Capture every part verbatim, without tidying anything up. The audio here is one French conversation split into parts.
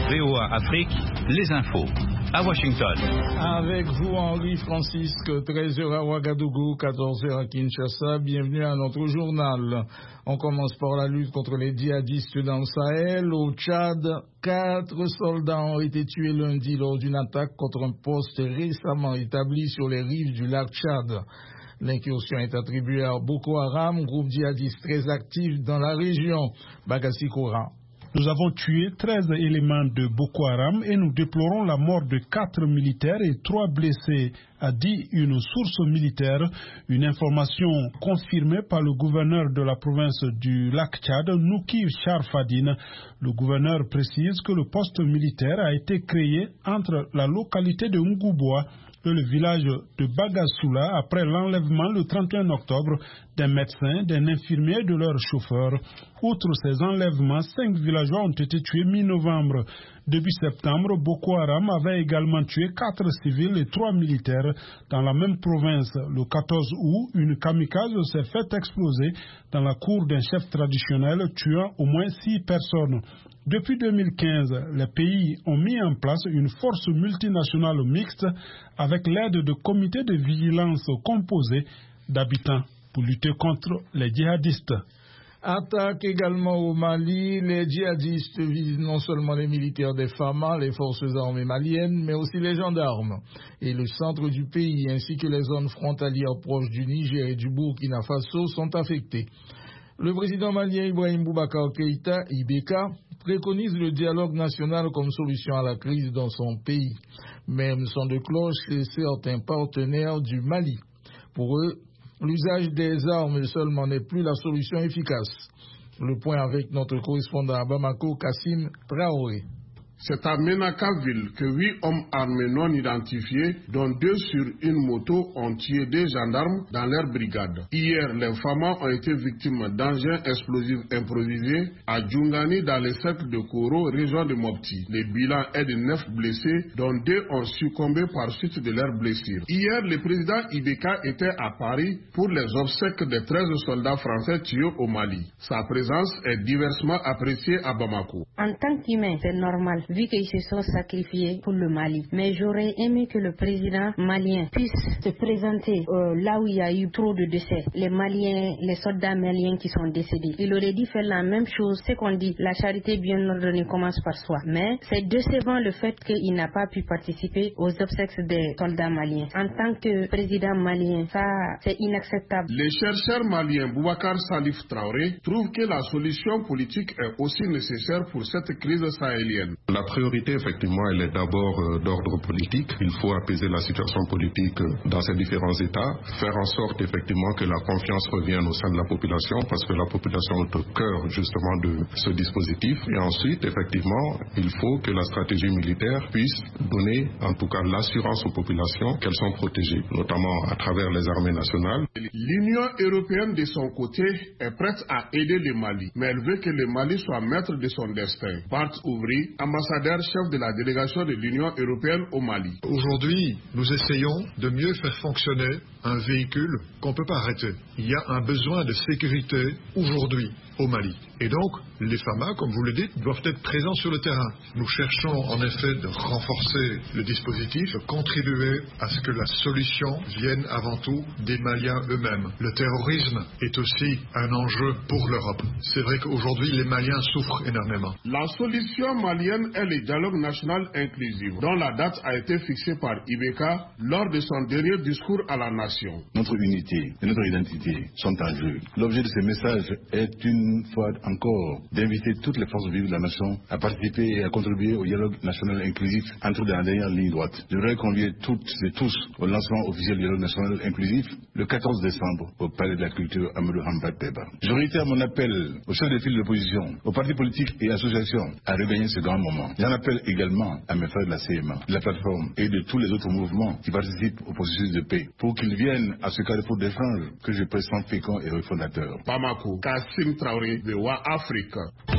V O A Afrique, les infos. À Washington. Avec vous, Henri Francisque, treize heures à Ouagadougou, quatorze heures à Kinshasa. Bienvenue à notre journal. On commence par la lutte contre les djihadistes dans le Sahel. Au Tchad, quatre soldats ont été tués lundi lors d'une attaque contre un poste récemment établi sur les rives du lac Tchad. L'incursion est attribuée à Boko Haram, groupe djihadiste très actif dans la région. Bagassi Koura. Nous avons tué treize éléments de Boko Haram et nous déplorons la mort de quatre militaires et trois blessés, a dit une source militaire. Une information confirmée par le gouverneur de la province du lac Tchad, Nouki Charfadine. Le gouverneur précise que le poste militaire a été créé entre la localité de Ngouboua et le village de Bagassoula après l'enlèvement le trente et un octobre d'un médecin, d'un infirmier et de leur chauffeur. Outre ces enlèvements, cinq villageois ont été tués mi-novembre. Début septembre, Boko Haram avait également tué quatre civils et trois militaires dans la même province. Le quatorze août, une kamikaze s'est fait exploser dans la cour d'un chef traditionnel, tuant au moins six personnes. Depuis deux mille quinze, les pays ont mis en place une force multinationale mixte avec l'aide de comités de vigilance composés d'habitants pour lutter contre les djihadistes. Attaque également au Mali. Les djihadistes visent non seulement les militaires des F A M A, les forces armées maliennes, mais aussi les gendarmes et le centre du pays, ainsi que les zones frontalières proches du Niger et du Burkina Faso sont affectées. Le président malien Ibrahim Boubacar Keïta, I B K, préconise le dialogue national comme solution à la crise dans son pays. Même son de cloche chez certains partenaires du Mali. Pour eux, l'usage des armes seulement n'est plus la solution efficace. Le point avec notre correspondant à Bamako, Kassim Traoré. C'est à Menaka-Ville que huit hommes armés non identifiés, dont deux sur une moto, ont tué des gendarmes dans leur brigade. Hier, les F A M A ont été victimes d'engins explosifs improvisés à Djungani dans le cercle de Koro, région de Mopti. Le bilan est de neuf blessés, dont deux ont succombé par suite de leurs blessures. Hier, le président I B K était à Paris pour les obsèques des treize soldats français tués au Mali. Sa présence est diversement appréciée à Bamako. En tant qu'humain, c'est normal, vu qu'ils se sont sacrifiés pour le Mali. Mais j'aurais aimé que le président malien puisse se présenter euh, là où il y a eu trop de décès. Les Maliens, les soldats maliens qui sont décédés. Il aurait dû faire la même chose. C'est qu'on dit, la charité bien ordonnée commence par soi. Mais c'est décevant le fait qu'il n'a pas pu participer aux obsèques des soldats maliens. En tant que président malien, ça, c'est inacceptable. Le chercheur malien Boubacar Salif Traoré trouve que la solution politique est aussi nécessaire pour cette crise sahélienne. La priorité, effectivement, elle est d'abord euh, d'ordre politique. Il faut apaiser la situation politique euh, dans ces différents États, faire en sorte, effectivement, que la confiance revienne au sein de la population, parce que la population est au cœur, justement, de ce dispositif. Et ensuite, effectivement, il faut que la stratégie militaire puisse donner, en tout cas, l'assurance aux populations qu'elles sont protégées, notamment à travers les armées nationales. L'Union européenne, de son côté, est prête à aider le Mali, mais elle veut que le Mali soit maître de son destin. Bart Ouvry, ambassadeur chef de la délégation de l'Union européenne au Mali. Aujourd'hui, nous essayons de mieux faire fonctionner un véhicule qu'on ne peut pas arrêter. Il y a un besoin de sécurité aujourd'hui au Mali. Et donc, les F A M A, comme vous le dites, doivent être présents sur le terrain. Nous cherchons en effet de renforcer le dispositif, de contribuer à ce que la solution vienne avant tout des Maliens eux-mêmes. Le terrorisme est aussi un enjeu pour l'Europe. C'est vrai qu'aujourd'hui, les Maliens souffrent énormément. La solution malienne est le dialogue national inclusif, dont la date a été fixée par I B K lors de son dernier discours à la nation. Notre unité et notre identité sont en jeu. L'objet de ce message est une fois encore d'inviter toutes les forces vives de la nation à participer et à contribuer au dialogue national inclusif, entre dans la dernière ligne droite. Je voudrais convier toutes et tous au lancement officiel du dialogue national inclusif le quatorze décembre au Palais de la Culture Amadou Hampâté Bâ. Je réitère mon appel aux chefs de file de l'opposition, aux partis politiques et associations à regagner ce grand moment. J'en appelle également à mes frères de la C M A, de la plateforme et de tous les autres mouvements qui participent au processus de paix pour qu'ils viennent à ce carrefour d'échange que je pressens fécond et refondateur. Bamako, Kassim Traoré, V O A Afrique.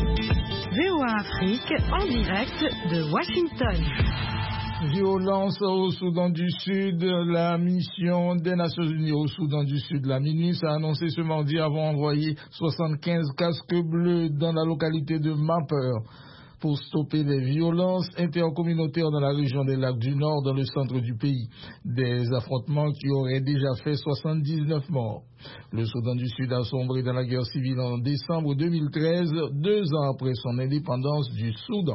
V O A Afrique en direct de Washington. Violence au Soudan du Sud. La mission des Nations Unies au Soudan du Sud, la MINUS, a annoncé ce mardi avoir envoyé soixante-quinze casques bleus dans la localité de Mapper. pour stopper les violences intercommunautaires dans la région des Lacs du Nord, dans le centre du pays. Des affrontements qui auraient déjà fait soixante-dix-neuf morts. Le Soudan du Sud a sombré dans la guerre civile en décembre deux mille treize, deux ans après son indépendance du Soudan.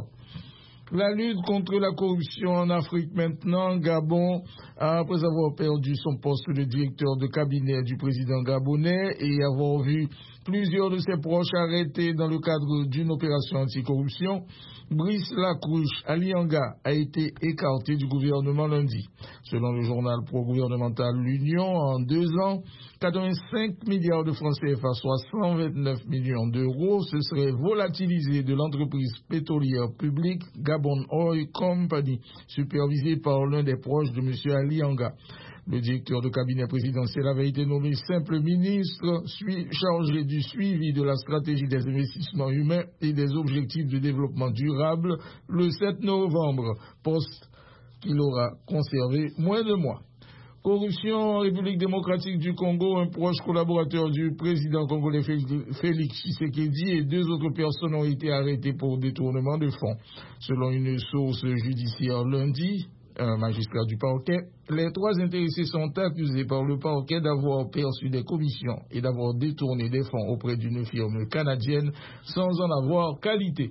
La lutte contre la corruption en Afrique maintenant. Gabon, après avoir perdu son poste de directeur de cabinet du président gabonais et avoir vu plusieurs de ses proches arrêtés dans le cadre d'une opération anticorruption, Brice Lacrouche Alianga a été écarté du gouvernement lundi. Selon le journal pro-gouvernemental L'Union, en deux ans, quatre-vingt-cinq milliards de francs C F A, soit cent vingt-neuf millions d'euros, se seraient volatilisés de l'entreprise pétrolière publique Gabon Oil Company, supervisée par l'un des proches de M. Alianga. Le directeur de cabinet présidentiel avait été nommé simple ministre chargé du suivi de la stratégie des investissements humains et des objectifs de développement durable le sept novembre, poste qu'il aura conservé moins de mois. Corruption en République démocratique du Congo, un proche collaborateur du président congolais Félix Tshisekedi et deux autres personnes ont été arrêtées pour détournement de fonds. Selon une source judiciaire lundi, un magistrat du parquet, les trois intéressés sont accusés par le parquet d'avoir perçu des commissions et d'avoir détourné des fonds auprès d'une firme canadienne sans en avoir qualité.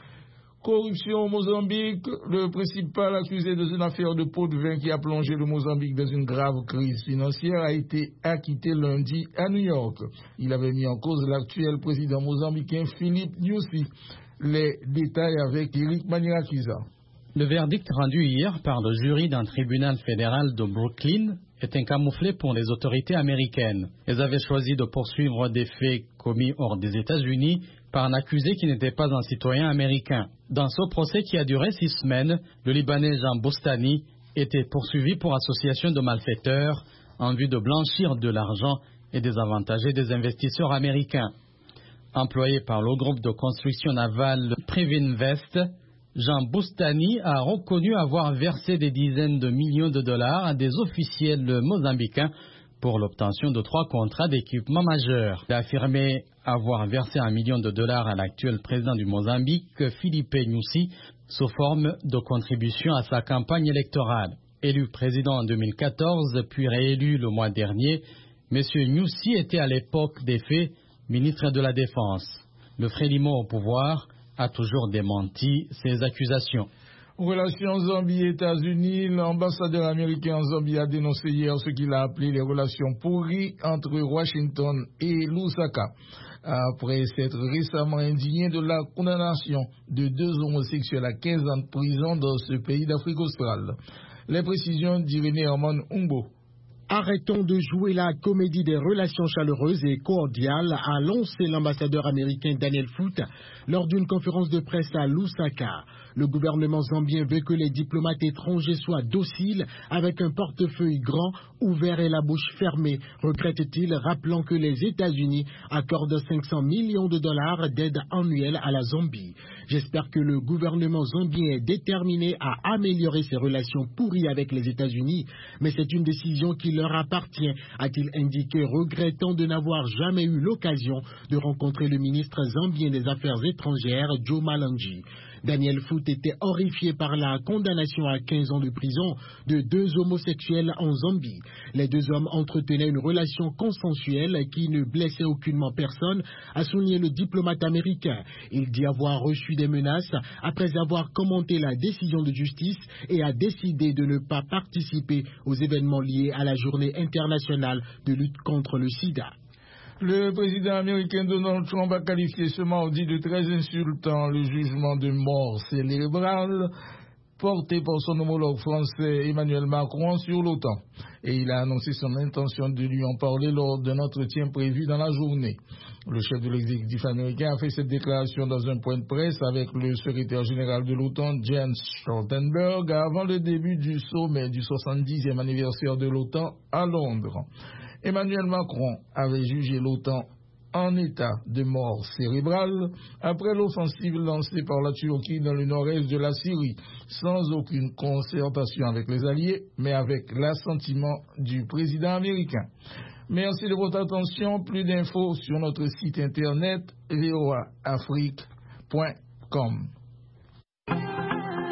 Corruption au Mozambique, le principal accusé dans une affaire de pot de vin qui a plongé le Mozambique dans une grave crise financière a été acquitté lundi à New York. Il avait mis en cause l'actuel président mozambicain Philippe Nyusi. Les détails avec Eric Maniakiza. Le verdict rendu hier par le jury d'un tribunal fédéral de Brooklyn est un camouflet pour les autorités américaines. Elles avaient choisi de poursuivre des faits commis hors des États-Unis par un accusé qui n'était pas un citoyen américain. Dans ce procès qui a duré six semaines, le Libanais Jean Boustani était poursuivi pour association de malfaiteurs en vue de blanchir de l'argent et désavantager des investisseurs américains. Employé par le groupe de construction navale Privinvest, Jean Boustani a reconnu avoir versé des dizaines de millions de dollars à des officiels mozambicains pour l'obtention de trois contrats d'équipement majeurs. Il a affirmé avoir versé un million de dollars à l'actuel président du Mozambique, Philippe Nyusi, sous forme de contribution à sa campagne électorale. Élu président en deux mille quatorze, puis réélu le mois dernier, M. Nyusi était à l'époque des faits ministre de la Défense. Le Frélimo au pouvoir a toujours démenti ces accusations. Relations Zambie-États-Unis, l'ambassadeur américain en Zambie a dénoncé hier ce qu'il a appelé les relations pourries entre Washington et Lusaka, après s'être récemment indigné de la condamnation de deux homosexuels à quinze ans de prison dans ce pays d'Afrique australe. Les précisions d'Irénée Herman Umbo. Arrêtons de jouer la comédie des relations chaleureuses et cordiales, a lancé l'ambassadeur américain Daniel Foote lors d'une conférence de presse à Lusaka. Le gouvernement zambien veut que les diplomates étrangers soient dociles, avec un portefeuille grand, ouvert et la bouche fermée, regrette-t-il, rappelant que les États-Unis accordent cinq cents millions de dollars d'aide annuelle à la Zambie. J'espère que le gouvernement zambien est déterminé à améliorer ses relations pourries avec les États-Unis, mais c'est une décision qui leur appartient, a-t-il indiqué, regrettant de n'avoir jamais eu l'occasion de rencontrer le ministre zambien des Affaires étrangères, Joe Malangi. Daniel Foote était horrifié par la condamnation à quinze ans de prison de deux homosexuels en Zambie. Les deux hommes entretenaient une relation consensuelle qui ne blessait aucunement personne, a souligné le diplomate américain. Il dit avoir reçu des menaces après avoir commenté la décision de justice et a décidé de ne pas participer aux événements liés à la journée internationale de lutte contre le sida. Le président américain Donald Trump a qualifié ce mardi de très insultant le jugement de mort cérébrale porté par son homologue français Emmanuel Macron sur l'OTAN. Et il a annoncé son intention de lui en parler lors d'un entretien prévu dans la journée. Le chef de l'exécutif américain a fait cette déclaration dans un point de presse avec le secrétaire général de l'OTAN, Jens Stoltenberg, avant le début du sommet du soixante-dixième anniversaire de l'OTAN à Londres. Emmanuel Macron avait jugé l'OTAN en état de mort cérébrale après l'offensive lancée par la Turquie dans le nord-est de la Syrie, sans aucune concertation avec les alliés, mais avec l'assentiment du président américain. Merci de votre attention. Plus d'infos sur notre site internet v o a afrique point com.